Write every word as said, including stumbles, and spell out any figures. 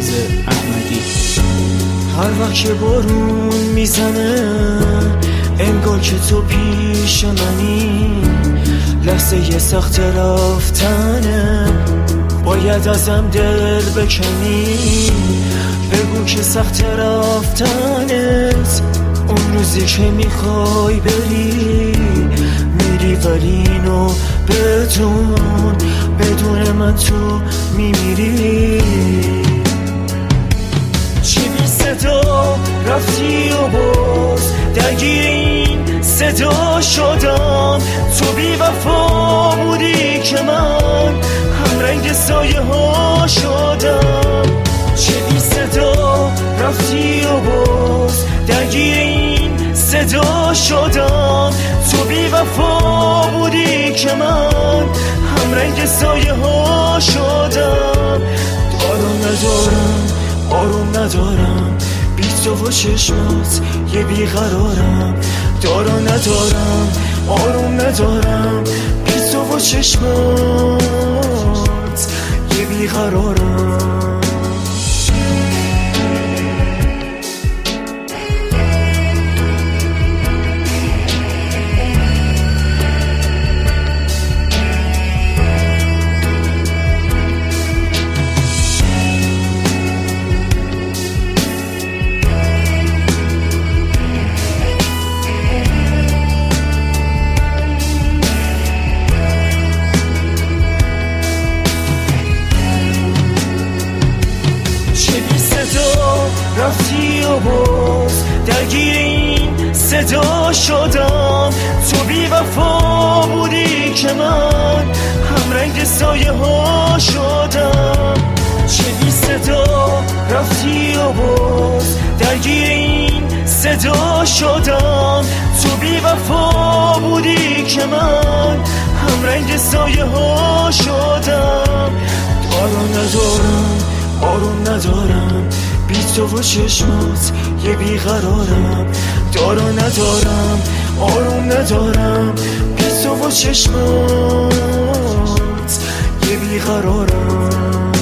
عزیز احمدی. هر وقت که بارون میزنه انگار که تو پیش منی، لحظه یه سخت رفتنه باید ازم دل بکنی. بگو که سخت رفتنت اون روزی که میخوای بری میری، ولی اینو بدون بدون من تو میمیری. چی بی صدا رفتی و باز درگیر این صدا شدم، تو بی وفا بودی که من هم رنگ سایه ها شدم. چه بی صدا رفتی و باز درگیر این صدا شدم، تو بی وفا بودی که من هم رنگ سایه ها شدم. دارم ندارم آروم ندارم بی تو و چشمات یه بیقرارم، دارم ندارم آروم ندارم بی تو و چشمات یه بیقرارم. رفتی و باز درگیر این صدا شدم، تو بی وفا بودی که من هم رنگ سایه ها شدم. چه بی صدا رفتی و باز درگیر این صدا شدم، تو بی وفا بودی که من هم رنگ سایه ها شدم. دارم ندارم آروم ندارم بی تو و چشمات یه بیقرارم، دارم ندارم آروم ندارم بی تو و چشمات یه بیقرارم.